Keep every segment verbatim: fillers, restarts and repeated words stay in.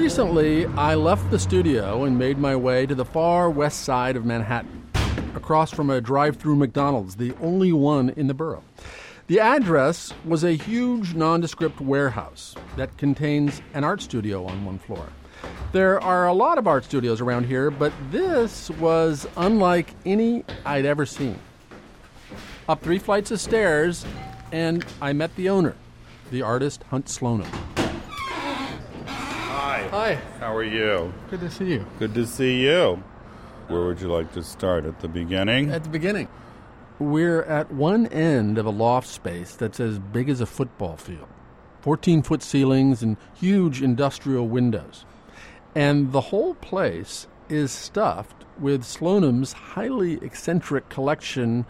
recently, I left the studio and made my way to the far west side of Manhattan, across from a drive-through McDonald's, the only one in the borough. The address was a huge nondescript warehouse that contains an art studio on one floor. There are a lot of art studios around here, but this was unlike any I'd ever seen. Up three flights of stairs, and I met the owner, the artist Hunt Slonim. Hi. Hi. How are you? Good to see you. Good to see you. Where would you like to start? At the beginning? At the beginning. We're at one end of a loft space that's as big as a football field. fourteen-foot ceilings and huge industrial windows. And the whole place is stuffed with Slonim's highly eccentric collection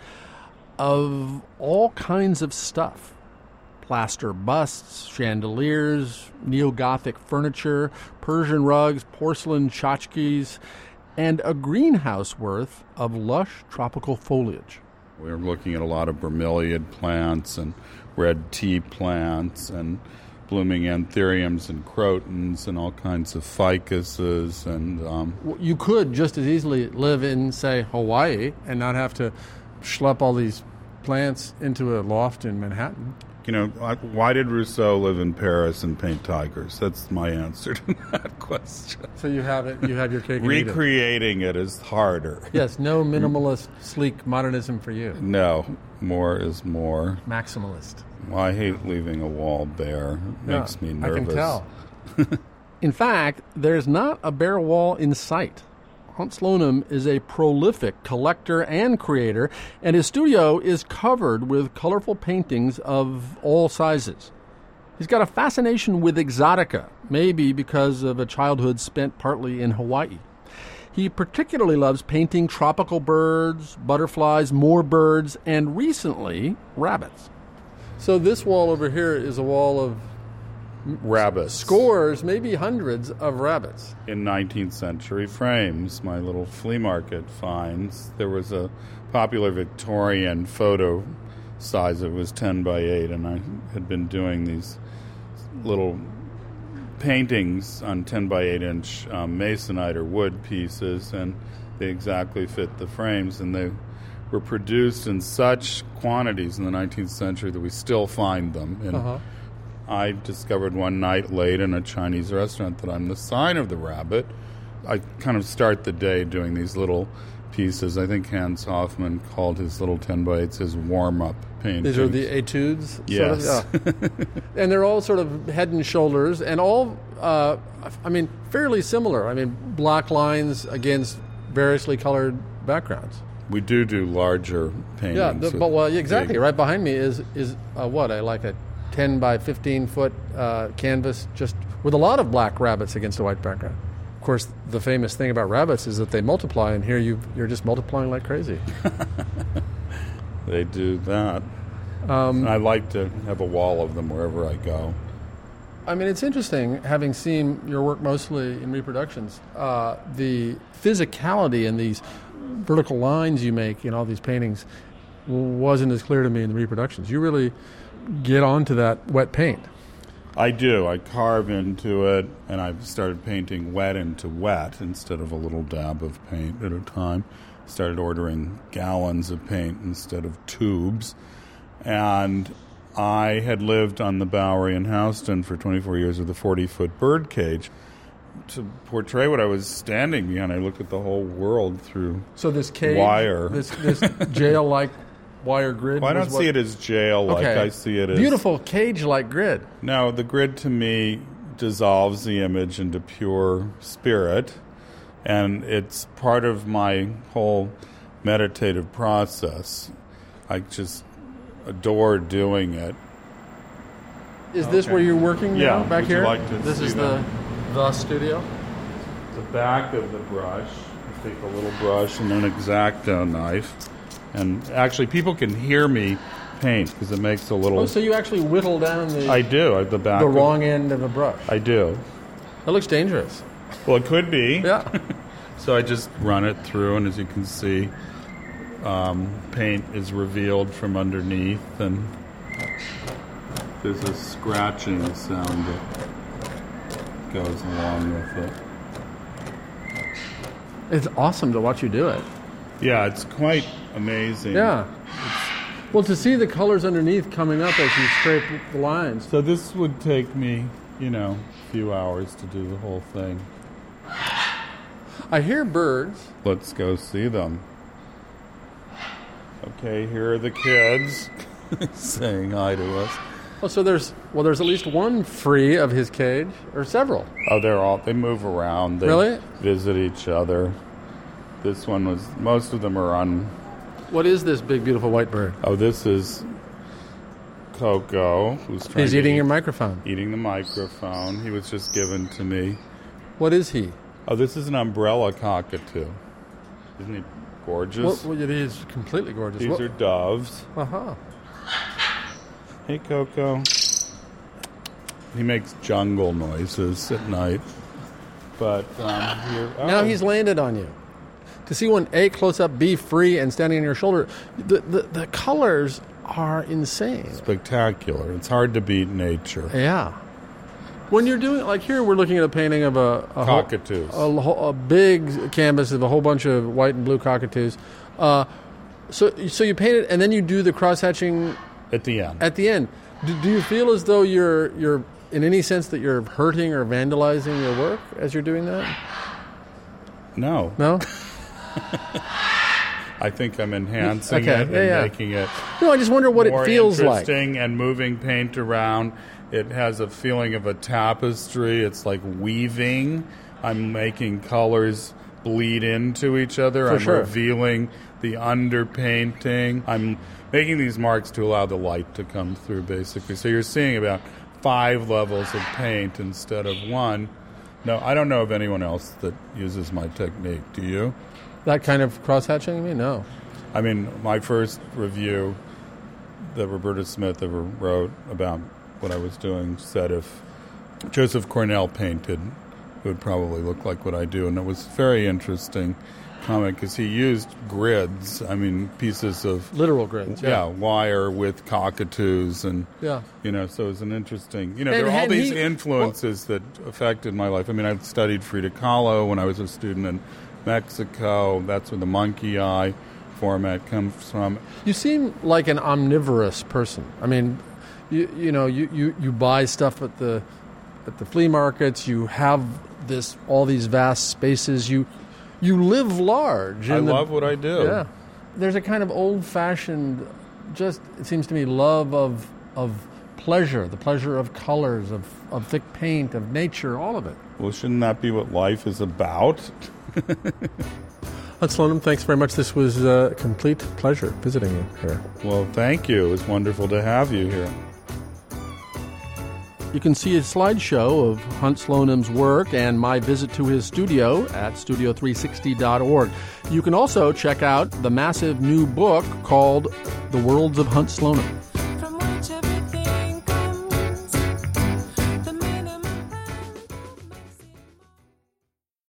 of all kinds of stuff. Plaster busts, chandeliers, neo-Gothic furniture, Persian rugs, porcelain tchotchkes, and a greenhouse worth of lush tropical foliage. We're looking at a lot of bromeliad plants and red tea plants and blooming anthuriums and crotons and all kinds of ficuses. And um, you could just as easily live in, say, Hawaii and not have to schlep all these plants into a loft in Manhattan. You know, why did Rousseau live in Paris and paint tigers? That's my answer to that question. So you have it. You have your cake and Recreating it. it is harder. Yes, no minimalist, sleek modernism for you. No, more is more. Maximalist. Well, I hate leaving a wall bare. It makes yeah, me nervous. I can tell. In fact, there's not a bare wall in sight. Hunt Slonim is a prolific collector and creator, and his studio is covered with colorful paintings of all sizes. He's got a fascination with exotica, maybe because of a childhood spent partly in Hawaii. He particularly loves painting tropical birds, butterflies, more birds, and recently, rabbits. So this wall over here is a wall of rabbits. Scores, maybe hundreds of rabbits. In nineteenth century frames, my little flea market finds, there was a popular Victorian photo size. It was ten by eight, and I had been doing these little paintings on ten by eight inch um, masonite or wood pieces, and they exactly fit the frames, and they were produced in such quantities in the nineteenth century that we still find them. And uh-huh. I discovered one night late in a Chinese restaurant that I'm the sign of the rabbit. I kind of start the day doing these little pieces. I think Hans Hofmann called his little ten by eights his warm-up paintings. These are the etudes? Yes. Sort of? Yeah. And they're all sort of head and shoulders, and all, uh, I mean, fairly similar. I mean, black lines against variously colored backgrounds. We do do larger paintings. Yeah, the, but well, exactly. Big. Right behind me is, is uh, what, I like a ten by fifteen foot uh, canvas just with a lot of black rabbits against a white background. Of course, the famous thing about rabbits is that they multiply, and here you, you're just multiplying like crazy. They do that. Um, I like to have a wall of them wherever I go. I mean, it's interesting, having seen your work mostly in reproductions, uh, the physicality in these vertical lines you make in all these paintings wasn't as clear to me in the reproductions. You really get onto that wet paint. I do. I carve into it, and I've started painting wet into wet instead of a little dab of paint at a time. Started ordering gallons of paint instead of tubes. And I had lived on the Bowery in Houston for twenty-four years with a forty-foot bird cage. To portray what I was standing behind, I looked at the whole world through so this cage, wire. This, this jail-like wire grid? Well, I don't what... see it as jail-like. Okay. I see it as... Beautiful cage-like grid. No, the grid to me dissolves the image into pure spirit, and it's part of my whole meditative process. I just adore doing it. Is this okay. where you're working now, yeah. back Would here? You like to this see is that? the the studio? The back of the brush. I take a little brush and an X-Acto knife. And actually, people can hear me paint because it makes a little... Oh, so you actually whittle down the... I do, at the back. The of, wrong end of a brush. I do. That looks dangerous. Well, it could be. Yeah. So I just run it through, and as you can see, um, paint is revealed from underneath, and there's a scratching sound that goes along with it. It's awesome to watch you do it. Yeah, it's quite amazing. Yeah. Well, to see the colors underneath coming up as you scrape the lines. So this would take me, you know, a few hours to do the whole thing. I hear birds. Let's go see them. Okay, here are the kids saying hi to us. Oh, so there's well, there's at least one free of his cage, or several. Oh, they're all they move around. They Really? visit each other. This one was. Most of them are on. What is this big, beautiful white bird? Oh, this is Coco, who's trying He's to eating eat, your microphone. eating the microphone. He was just given to me. What is he? Oh, this is an umbrella cockatoo. Isn't he gorgeous? Well, it is completely gorgeous. These what? are doves. Uh-huh. Hey, Coco. He makes jungle noises at night. But um, here, oh. Now he's landed on you. To see one, A, close up, B, free, and standing on your shoulder, the, the, the colors are insane. Spectacular. It's hard to beat nature. Yeah. When you're doing, like here, we're looking at a painting of a... a Cockatoos. Whole, a, a big canvas of a whole bunch of white and blue cockatoos. Uh, so, so you paint it, and then you do the cross-hatching... At the end. At the end. Do, do you feel as though you're, you're, in any sense, that you're hurting or vandalizing your work as you're doing that? No. No? I think I'm enhancing Okay, it and yeah, yeah. making it No, I just wonder what more it feels like. interesting and moving paint around. It has a feeling of a tapestry. It's like weaving. I'm making colors bleed into each other. For I'm sure. revealing the underpainting. I'm making these marks to allow the light to come through, basically. So you're seeing about five levels of paint instead of one. No, I don't know of anyone else that uses my technique. Do you? That kind of cross-hatching, you mean? No. I mean, my first review that Roberta Smith ever wrote about what I was doing said if Joseph Cornell painted, it would probably look like what I do. And it was very interesting comment because he used grids, I mean, pieces of... Literal grids, yeah. Yeah, wire with cockatoos and, Yeah. you know, so it was an interesting... You know, And- there are all and these he- influences that affected my life. I mean, I studied Frida Kahlo when I was a student in Mexico. That's where the monkey eye format comes from. You seem like an omnivorous person. I mean, you you know, you, you, you buy stuff at the at the flea markets. You have this all these vast spaces. You you live large. I in the- love what I do. Yeah. There's a kind of old-fashioned, just it seems to me, love of of pleasure, the pleasure of colors, of, of thick paint, of nature, all of it. Well, shouldn't that be what life is about? Hans Slonim, thanks very much. This was a complete pleasure visiting you here. Well, thank you. It was wonderful to have you here. You can see a slideshow of Hans Slonim's work and my visit to his studio at studio three sixty dot org. You can also check out the massive new book called The Worlds of Hans Slonim.